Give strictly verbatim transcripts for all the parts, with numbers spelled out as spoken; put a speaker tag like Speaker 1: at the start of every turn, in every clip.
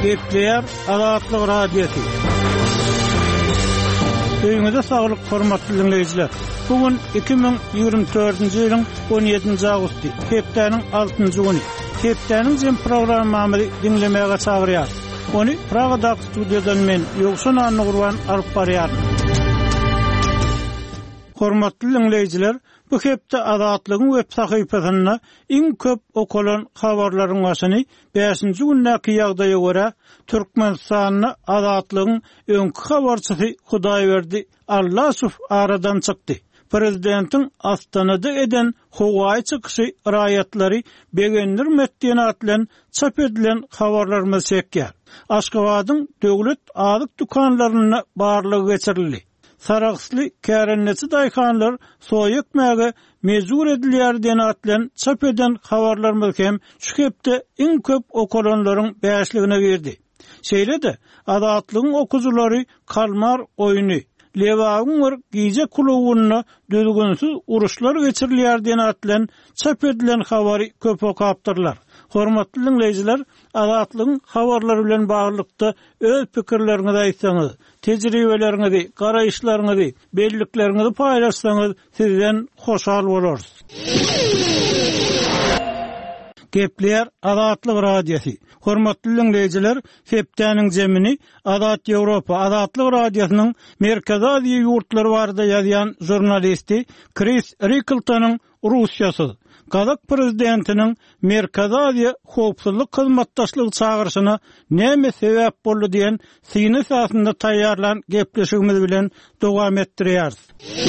Speaker 1: Kepler Azatlyk Radiosu. Öýüňizde saglyk hormatly dinleýijiler. Bugün iki bin ýygrimi dördünji ýylyň on ýedinji agusty, hepdeniň altynjy güni. Hepdeniň jem programmamy dinlemäge çagyrýar. Onu Pragada studiýadan men Ýogsun Anny Gurban alyp barýar. Hormatly dinleýijiler, bu hepde Azatlygyň web sahypasyna iň köp okulan habarlaryň başyny beşinji günnäki ýagdaýa görä Türkmenistanyň Azatlygyň öňkü habarçysy Hudaýberdi Allasow aradan çykdy. Prezidentin Astanada eden Huwaý çykyşy raýatlary begenler metdiýat bilen çap edilen habarlarymyz çekýär. Aşgabatyň döwlet azyk dukanlaryna barlygy geçirildi. Saragsly kärenneti daýkanlar soýukmäge mezur edilýär diýen atlan çap eden habarlarymyz hem şu hepde iň köp okulanlaryň beşligine girdi. Şeýle-de Azatlygyň okujulary kalmar oýuny, Lewagyň giýje klubyna düzgünsiz uruşlar geçirilýär diýen atlan çap edilen habary köp okapdyrlar. Hormatly dinleýijiler, Azatlygyň habarlary bilen baglykda öz pikirleriňizi aýtsaňyz, tejribeleriňizi, garaýşlaryňyzy, belliklerinizi paýlaşsaňyz sizden hoşal bolarys. Kepler Azatlyk Radiosu. Hormatly dinleýijiler, hepdeniň jemini Azat Ýewropa Azatlyk Radiosynyň Merkezi Aziýa ýurtlary barada ýazýan jurnalisti Chris Rickeltonyň Russiýasy Kazak prezidentiniň Merkezi Aziýa howpsuzlyk hyzmatdaşlygy çağırşyna näme sebäp boldy diýen syny esasynda taýýarlan gepleşigimiz bilen dowam etdirýäris.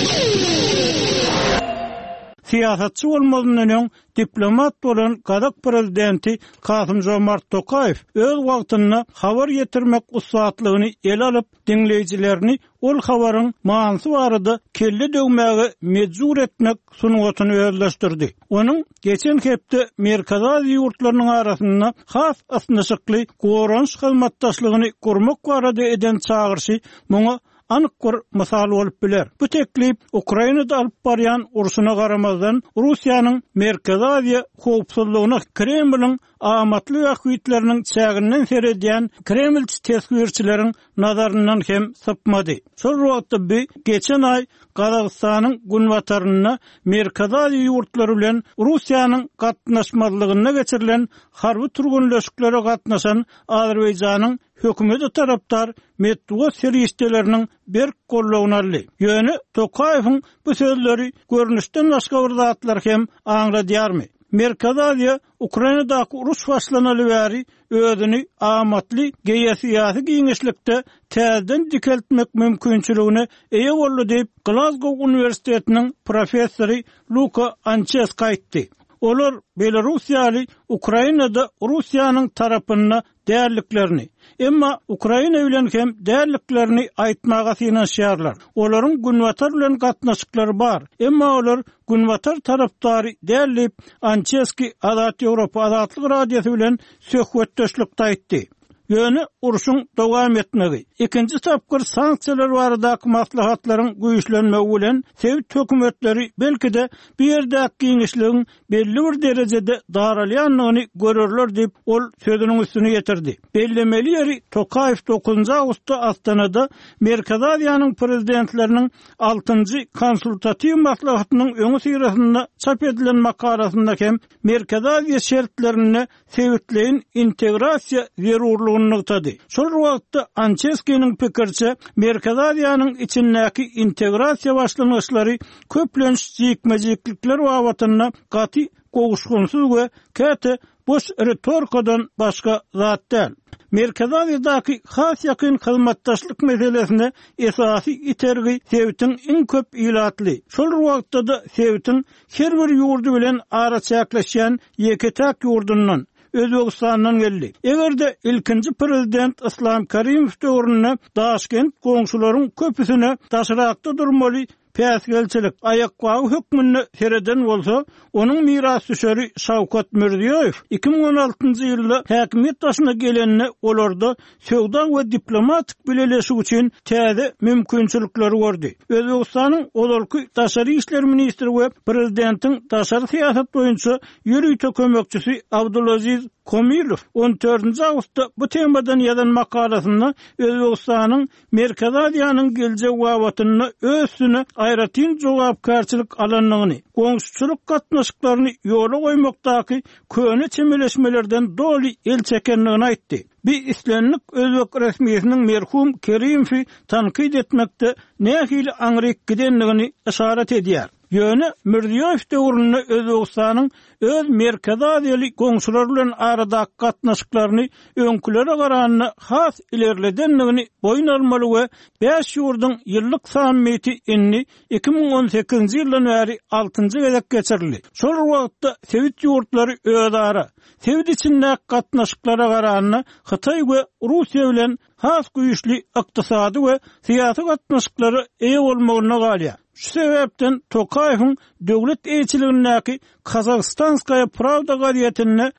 Speaker 1: Siyasatçı bolmagynyň öň diplomat bolan Kazak prezidenti Kasym-Jomart Tokaýew öz wagtyny habar ýetirmek usatlygyny el alyp dinleýijilerini ol habaryň mansy barada kelle döwmäge mejbur etmek sunuwatyny özleşdirdi. Onuň geçen hepde Merkezi Aziýa ýurtlarynyň arasynda has asnaşykly goranç hyzmatdaşlygyny gurmak barada eden çağırşy muňa anyk bir mysal bolup biler. Bu teklip Ukrainada alyp barýan uruşuna garamazdan Russiýanyň Merkezi Aziýa howpsuzlygyny Kremliň amatly wagtlarynyn çägininden seredýän Kreml tesgirçileriň nazaryndan hem sypmady. Şol wagtda bi geçen ay Gazagystanyň günwataryna Merkezi Aziýa ýurtlary bilen Russiýanyň gatnaşmazlygyna geçirilen harby turgunleşiklere gatnaşan Azerbaýjanyň hökümeti taraptar medeniýet serýişdeleriniň bir gollawyny. Ýöne Tokaýewiň bu sözleri görnüşden başga bir zatlar hem aňladýarmy? Merkezi Aziýa Ukrainadaky uruş başlanaly bäri özüni amatly geýesiýasy giňişlikde täzeden dikeltmek mümkinçiligine eýe boldy diýip Glasgow Uniwersitetining professory Luka Anchesk aýtdy. Olar Belarusiýaly Ukrainada Russiýanyň tarapyna däerliklerini, emma Ukraina bilen hem däerliklerini aýtmaga synaşýarlar. Olaryň günwatar bilen gatnaşyklary bar, emma olar günwatar tarapdary däerlip Ancheski Azat Ýewropa Azatlyk Radiosu bilen söhbetdeşlikde aýtdy. Ýöne uruşyň dowam etmegi. Ikinji tapgyr sanksiýalar baradaky maslahatlaryň güýçlenmegi bilen Sowet hökümetleri belki de bir ýerdäki giňişligiň belli bir derejede daralýanlygyny görürler diýip ol sözüniň üstüne ýetirdi. Bellemeli ýeri Tokaýew dokuzunji awgustda Astanada Merkezi Aziýanyň prezidentleriniň altynjy konsultatiw maslahatynyň öňü syrasynda çap edilen makalasynda hem Merkezi Aziýa şertlerini Sowetleýin integrasiýa zerurlygy noktadı. Şol wagtda Ancheskiniň pikirçe Merkezi Aziýanyň içindäki integrasiýa başlanýaşlary köplenç jikmejiklikler wawatyna gaty gowuşgunsyz we käte boş retorikadan başga zat däl. Merkezi Aziýadaky has ýakyn hyzmatdaşlyk meselesine esasy itergi Sowetiň iň köp ilatly. Şol wagtda da Sowetiň her bir ýurdu bilen ara çäkleşýän ýeketäk ýurdundan Özbegistandan geldi. Egerde ilkinji prezident Islom Karimow döwründe Daşkent goňşularyň köpüsine daşarakda durmaly päsgelçilik ayakbagy hökmünde sereden bolsa, onuň miras düşeri Şawkat Mirziýoýew iki bin on altynjy ýylda häkimiýet başyna gelenine olarda söwda we diplomatik bileleşik üçin täze mümkinçilikleri gördi. Özbegistanyň olarky daşary işler ministri we prezidentiň daşary siýasat boýunça ýürüýte kömekçisi Abdulaziz Komilov on dördünji awgustda bu temadan ýazan makalasynda Özbegistanyň Merkez Aziýanyň geljek wawatyny özüne aýratyn jogapkarçylyk alanlygyny, goňşuçylyk gatnaşyklaryny ýola goýmakdaky köne çemeleşmelerden doly el çekenligini aýtdy. Bir islenlik özbek resmiýetiniň merhum Kerimovy tankyd etmekde nähili aňryk gidenligini işaret edýär. Ýöne Mirziýoýew döwründe Özbegistanyň öz Merkez Aziýaly goňşular bilen aradaky gatnaşyklaryny öňkülere garanyny has ilerledenligini boýun almaly we beş ýurdyň ýyllyk sammiti inni iki bin on sekizinji ýyldan bäri altynjy gezek geçirildi. Şol wagtda Sowet ýurtlary özara Sowet içinde gatnaşyklara garanyny Hytaý we Russiýa bilen has güýçli ykdysady we syýasy gatnaşyklary eýe bolmagyna galýar. Şu sebepden Tokayewiň döwlet eýçiligindäki Kazakstanskaya Pravda gazetine